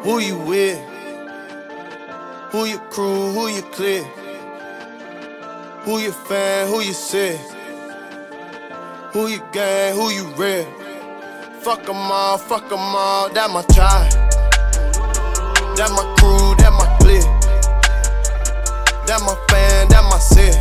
Who you with? Who your crew? Who you clear? Who your fan? Who you sick? Who you gang? Who you real? Fuck 'em all, that my tribe. That my crew, that my clique. That my fan, that my sis.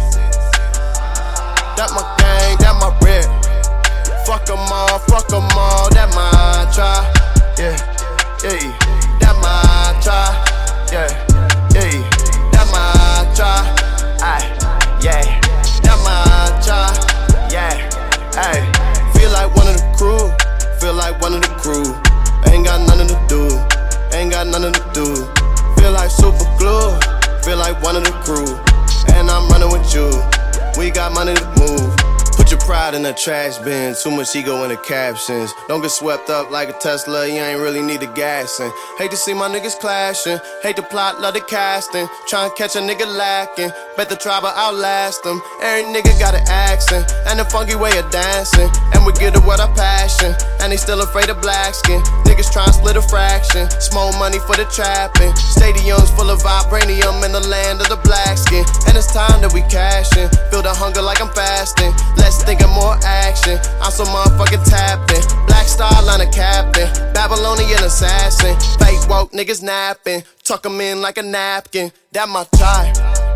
That my gang, that my rep. Fuck 'em all, that my tribe. Yeah, yeah, that my tribe. Yeah, yeah, that my tribe. Aye, yeah, that my tribe. Yeah, ayy. Feel like one of the crew. Feel like one of the crew. Ain't got nothing to do. Ain't got nothing to do. Feel like super glue. Feel like one of the crew. And I'm running with you. We got money to move. Put your pride in the trash bin. Too much ego in the captions. Don't get swept up like a Tesla. You ain't really need the gassing. Hate to see my niggas clashing. Hate the plot, love the casting. Tryna catch a nigga lacking. Bet the tribe will outlast them. Every nigga got an accent and a funky way of dancing. And we get it with our passion. And they still afraid of black skin. Niggas tryna split a fraction. Small money for the trapping. Stadiums full of vibranium in the land of the black skin. And it's time that we cashin'. Feel the hunger like I'm fasting. Less thinking, more action. I'm so motherfucking tapping. Black Star line of captain. Babylonian assassin. Fake woke niggas napping. Tuck 'em in like a napkin. That my tribe.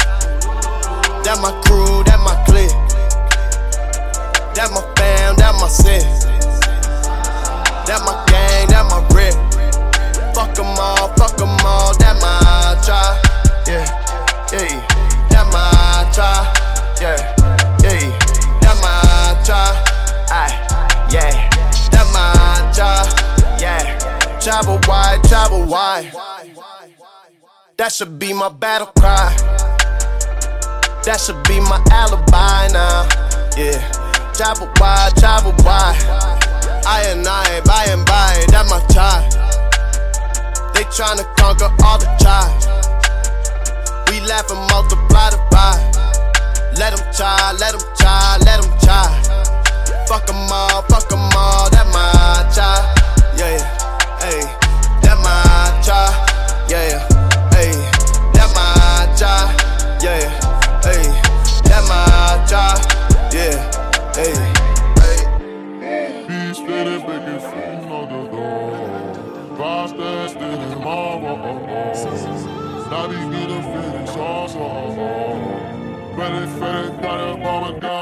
That my crew, that my clique. That my fam, that my sis. That my gang, that my rip. Fuck 'em all, that my tribe. Yeah, yeah, that my tribe. Yeah, yeah, that my tribe. Aye, yeah, that my tribe. Yeah, travel wide. That should be my battle cry. That should be my alibi now. Yeah, travel wide. I and I, by and by, that my tribe. They tryna conquer all the tribes. We laugh and multiply the pie. Let 'em try, let 'em try, let 'em try. Fuck 'em all, that my tribe. Yeah, hey, that my tribe. Yeah, hey, that my tribe. Yeah, hey, that my tribe. Yeah, hey. Beats steady making food on the door. Rasta steady mama. Now these niggas finish also. Ready, got up on my gun.